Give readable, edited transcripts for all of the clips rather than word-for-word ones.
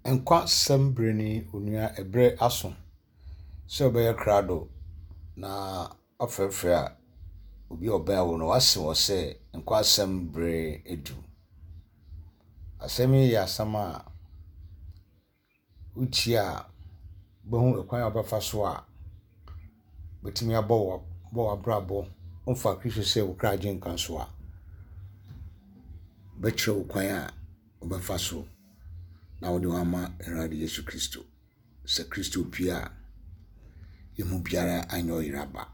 Nkwa sembreni onua ebre aso. Se obeye krado na afrefre a obi oba wo no wase wo se nkwa sembre edu. Asemi ya sama uchi a behu ekwan obafa so a betimi abo abrabo onfa Kristo se wo kra gyen kan so a betre okwan a obafa so na wo de wama Erade Yesu Kristo se Kristo pia yemu biara anyo iraba.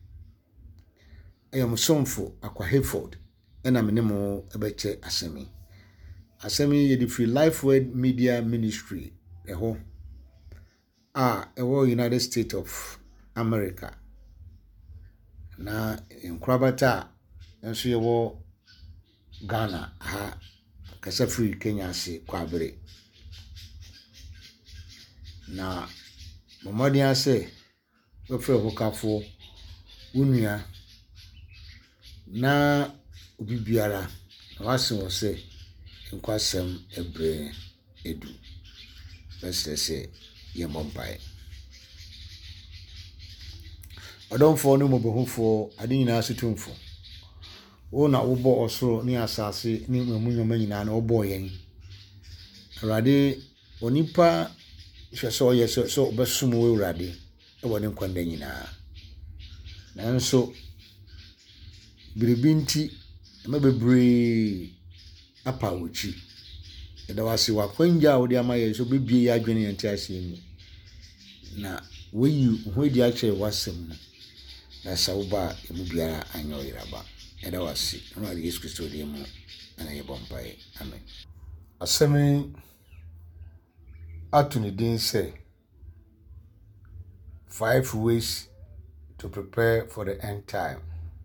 Musomfo Akwa Hayford ena menemo ebeche asemi. Asemi ye di Free Life Word Media Ministry eho ewo United States of America. Na nkrabata enso yewo Ghana ha kasa free Kenya se kwabere. Na momodi ase wofre hokafo unua na obi biara na wase wo se nkwasem ebre edu. Bese ye mompai. Odonfo no mobohufo ade nyina asetumfo. Wo na wobo osoro ni asase ni mamunyoma nyina na wobo yen. Erade onipa hweso ye so obesumo we urade e woni nkwanda nyina. Nanso biribinti mabebre apa wuchi. Eda wase wakwanja wo de amaye so bebie ya adwene yenti asemi. Na weyi hwedi a kye wasem na sauba emu biara anyo iraba. Eda wase Erade Yesu Kristo de mu ana ye bompai. Amen. Asemi atuni din say 5 ways to prepare for the end time.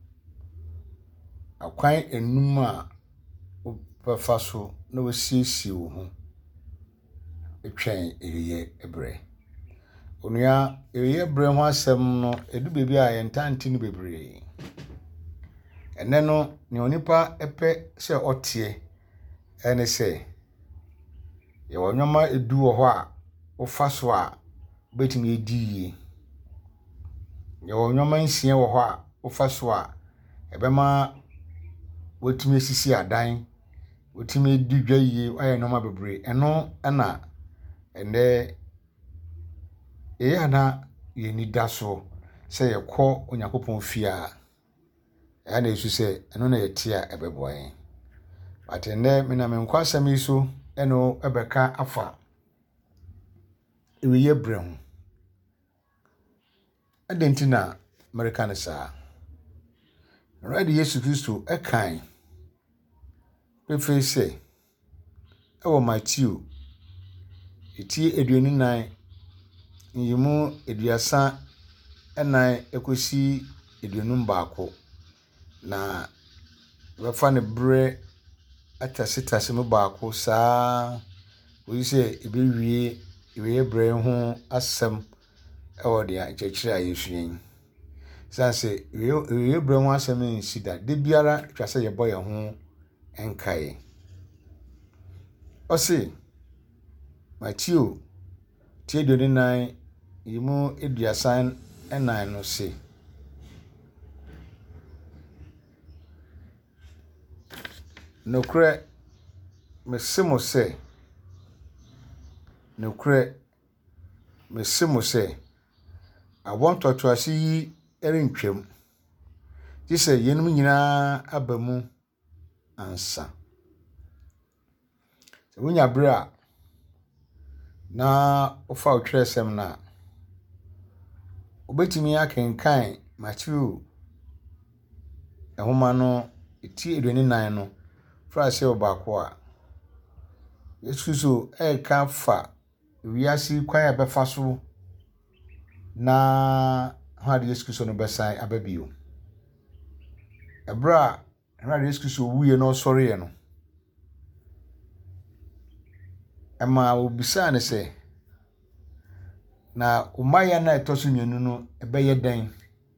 Akwan enuma obafa so na wasiesie wo ho etwen eyeye ebre. Onua eyeye ebre ho asem no edu bebi a yentanti ni bebre. Ene no ne onipa epe se otie ene se ye wonyoma edu wo ho a ofa so a betimi ediye. Ye wonyoma nsie wo ho a ofa so a ebema wotimi sisi adan wotimi didwaye aye noma bebre. Eno na ende eyana ye nida so se ye kɔ Onyankopɔn fia ya na Yesu se eno na yetia ebeboyen. Atende me na me nkwa asemi so eno ebeka afa eweye bre ho. Adentina American sa Erade Yesu Kristo ekan pefe se ewo Matthew eti 29 nyimu eduasa enan ekosi eduonum baako na wefa ne bre atasitase me baako saa we se ebewie eweye bre ho asem ewo dia nkyekire a Yesu yin sanse eweye bre ho asem nsida de biara twase ye boye ho enkai osi Matthew tie 29 yimu eduasa enan no se nokre mesemo se awontoto ase yi erentwem dise yenum nyina abamu ansa se wonya bra na ofa otweresem na obetimi akenkan Matthew ehoma no eti 29 no frase obako a Yesu so eka fa wiase kwan abefa so na Erade Yesu Kristo no besan ababio. Ebra Erade Yesu Kristo wuye no sori no ema obisa ne se na umaya na etoso nyenu no ebeye den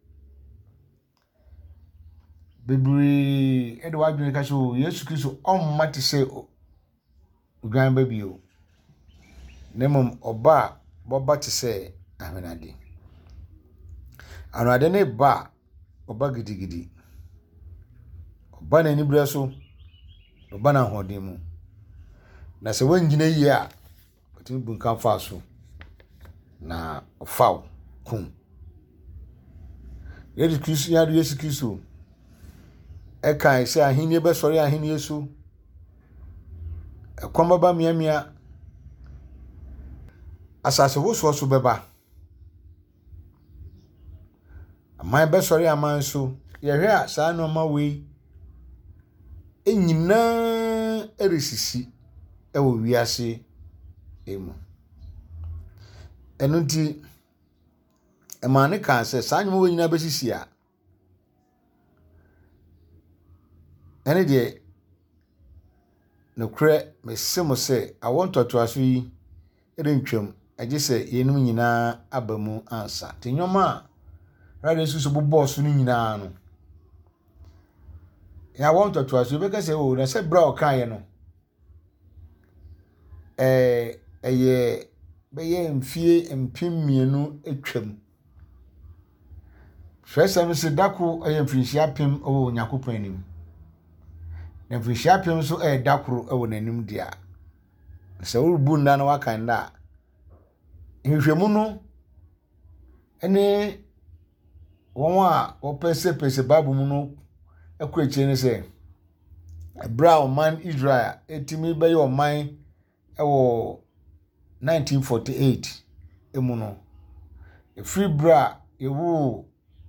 bebri edo wadwene ka so Yesu Kristo ommati se ugan babio Nemum oba boba te se ahwenade. Anwade ne ba oba gidigidi. Oba na ni bre so oba na hoden mu. Na se wangina yi a otimi bunkan fa so na ofaw kum. Yesu Kristo ekan se ahini be sori ahini Yesu ekwamba miamia asase woso so beba aman be sori aman so yehwe a saa no ma we enyina erisisi ewo wiase emu enunti emane kan se saa nyimo we nyina besisi a ene de no kre mesemo se awontoto aso yi erentwam age se yenum nyina abamu ansa tenyoma radio susu bo boss no nyina no ya awontoto aso be ka se o na se bra o kan ye no eye be ye mfie mpemienu etwam hwesem se dako eye mfinhia pem o nyakopon anim na mfinhia pem so dakoro ewo nanim dia se urubu nda na wakan da nhwehwemu no ene wonwa opese babu mu no ekweche ne se bra man Israel etimi be yo man ewo 1948 emu no free bra ewu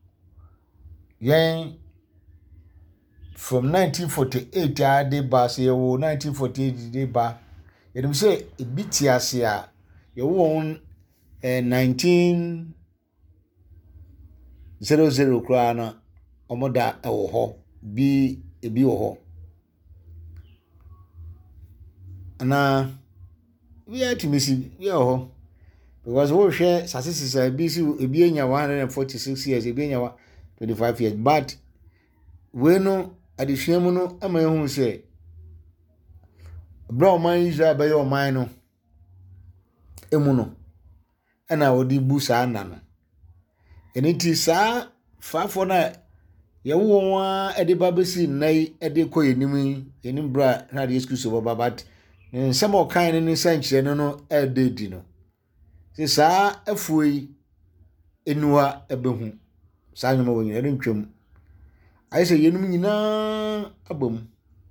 yen from 1948 ade ba se ewo 1948 de ba yedum se ebiti ase a yewo 1900 kra na omoda ewo ho bi ebi wo ho ana we atimisi yo ho because we share sasisi bi si ebi enya 146 years ebi enya 25 years but we no adehwemu no ama ehun se bro man Israel be yo man no emu no ana odi bu saa na no eniti saa fafo na yewo won ede babesi nai ede koyenim bra na de excuse baba but nsem okan ne sanchire no ede di no se saa afuoi enua ebehu saa nyoma wonyina rentwam ayese yenum nyina abam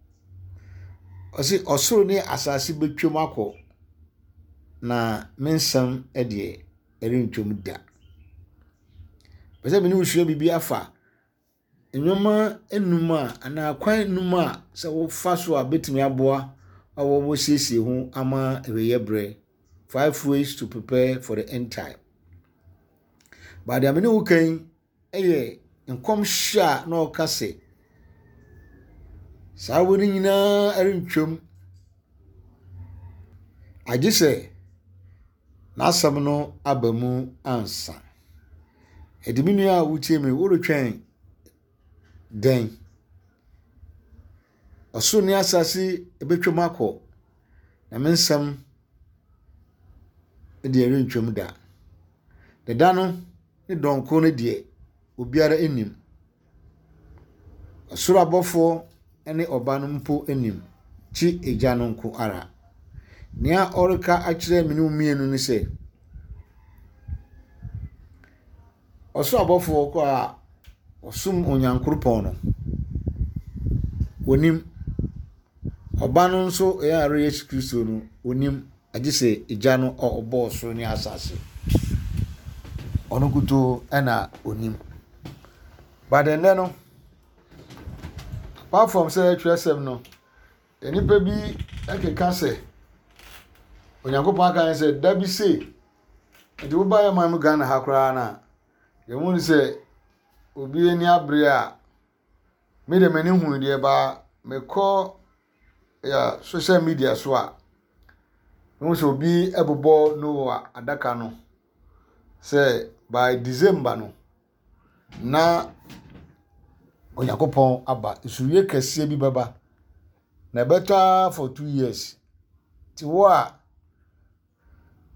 osi osoro ne asase betwam akọ na mensam ede rentwam da bese mini usua bibi afa enyoma enuma ana kwan enuma se wo fa so abetimi aboa awo wo siesie ho ama eweye bre 5 ways to prepare for the end time but amene wo kan eye nkom hia na okase sawo ni nyina arentwam agise na asam no abamu ansa ediminu a wutie me wo retwen den oso ni asase ebetwam akọ na mensam de arentwam da de dano ni donko ne de obiara enim osoro abofo ene oba no mpo enim chi eja no nko ara nia orika akire menu mienu ni se osoro abofo ko a osum onyankoropon no wonim oba no nso ya Yesu Kristo no wonim agise eja no obo osoro ni asase onokuto ana onim badende no apart from say twesem no enipa bi ekeka se onyankopon aka se dabi se enti wo ba ya man Ghana ha kra na ye mu ni se obi eni abre a me de mani hu de ba me ko ya social media so a no so obi ebobo no adaka no say by December no na onyankopon aba isuye kese bi baba na better for 2 years ti wo a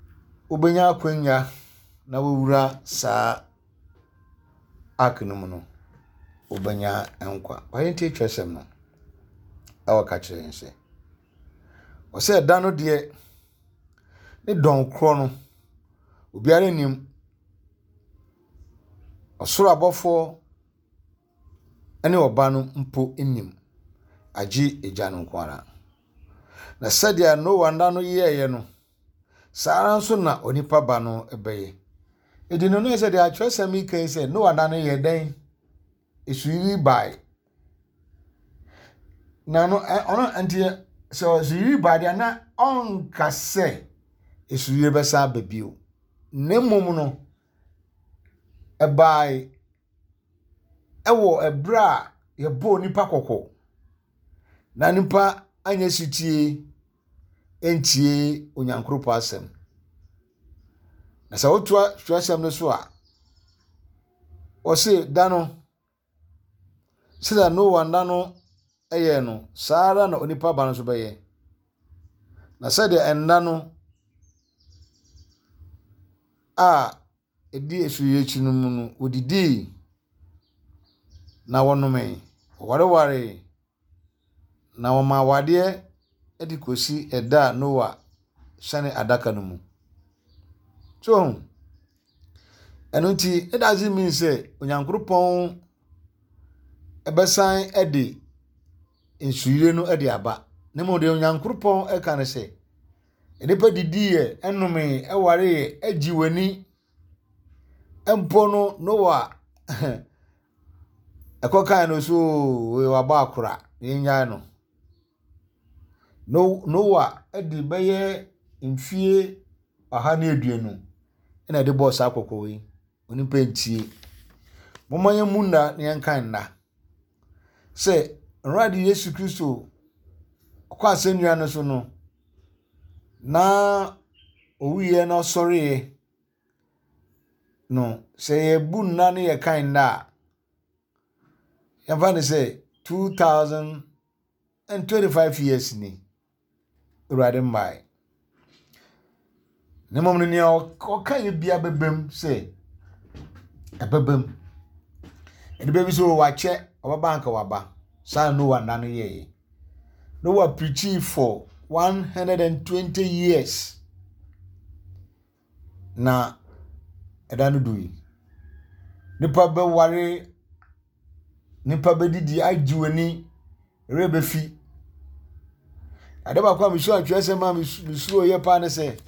ubenya akwanya na wura sa aknum no ubenya enkwa wayenti twesem no awaka kire nse o se da no de ne don kro no obiare nim osoro abofo ene oba no mpo enim agi eja no kwara na sadia no wanda no yeye no sara nso na onipa ba no ebeye edino no sadia atwesam kan se no wanda no ye den esuri bai na no ono antie so esuri bai dia na onka se esuri besa babio nemom no ebai ewo ebra ye bo nipa kokko na nipa anya sitie entie onyankropo asem na sa otua twasem no so a o se dano sida no wanda no eye no sara na onipa ba no so beye na sade enda no a edi esuye chinum no odidi na wonome ware na woma wade edi kosi eda Noah shane adaka no mu so enunti it doesn't mean say onyankropon ebesan edi ensuire no edi aba nemo de onyankropon e kan se enipa didi ye enome eware agiwani empo no Noah ekokan no so we waba akura yenya no Noah edi beye mfie aha na eduenu ena de boss akoko wi onipa ntie momanye munda ne yankan na se nradi Yesu Kristo kwa asenua no so no na owiye na sorry no se ebu nna ne ye kan na yamfa say 2025 years ni urade mbai ne mom ne o kan bia bebem say ebebem ene bebi so wa che oba bank waba sa no wanda no ye no wa preaching for 120 years na edanu dui nipa be ware nipa be didi agiwani rebefi adeba kwa misu atwese ma misu oye pa ne se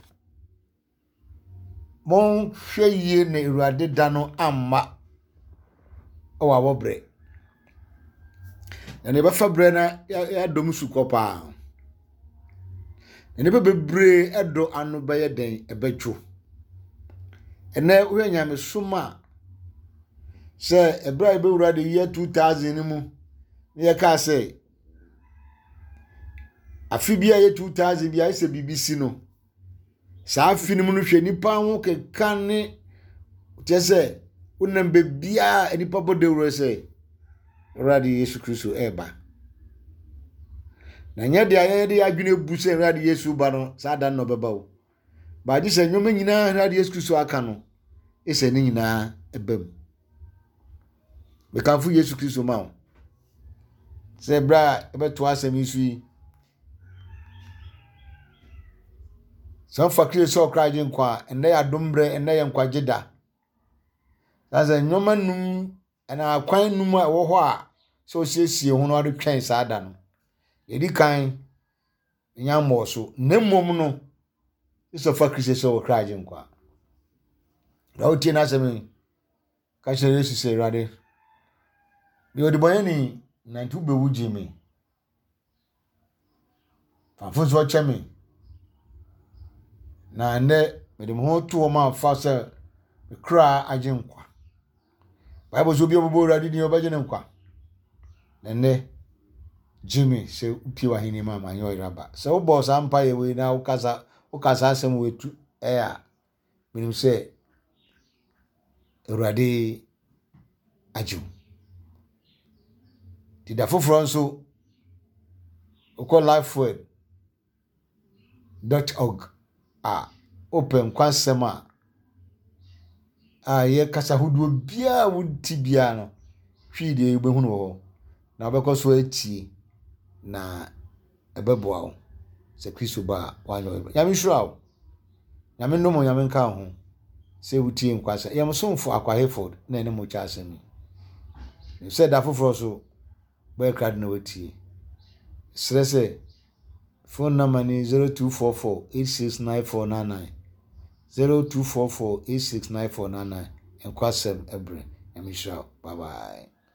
mon hweye na Awurade da no amma o wa bobre na ne ba fa bre na ya dom sukopa ne be bebre edo anu be ye den ebetwo ene wo nyame suma se ebra be Awurade ye 2000 ni mu ye ka se afibia ye 2000 bia ise BBC no sa afinimu no hwe nipa ho kekan ne tese unam be bia nipa bodewro se Awurade Yesu Kristo eba na nya de ayede adwene bu se Awurade Yesu ba no sa da no beba wo ba di se nyoma nyina Awurade Yesu Kristo aka no ese ni nyina ebam be kanfu Yesu Kristo ma wo se bra ebeto asem isu yi so fakire so kraje nkwa ende ya dombre ende ya nkwageda aza nyoma num ana akwan num a wo ho a so siesie ho no ade twen saada no edi kan nya moso nemmom no so fakire so kraje nkwa rawo tie na asem ka shere Yesu se rade bi odi boyani na ntu be wuji me fa fuzo cheme na ne medem ho to ma fa se kra agenkwa Bible zo bi obo Awurade ni obaje ne nkwa ne Jimmy se upie wa hini mama nyo iraba se wo boss ampa ye we na ukasa asem wetu a menim se Awurade aju ti da foforo nso uko lifeword.org open kwasɛm a ye kasa hodo bia wonti bia no hwi de ebehu no ho na obekọ so atie na ebeboa wo se Kristo ba wanyo ya me hura wo ya me no ya me nka ho se wutie nkwasa ya msomfo akwa Hayford na ene mo cha asemi se da foforo so boy crowd na watie stress phone number ni 0244869499 0244869499 enkwasem ebre ya me hura bye bye.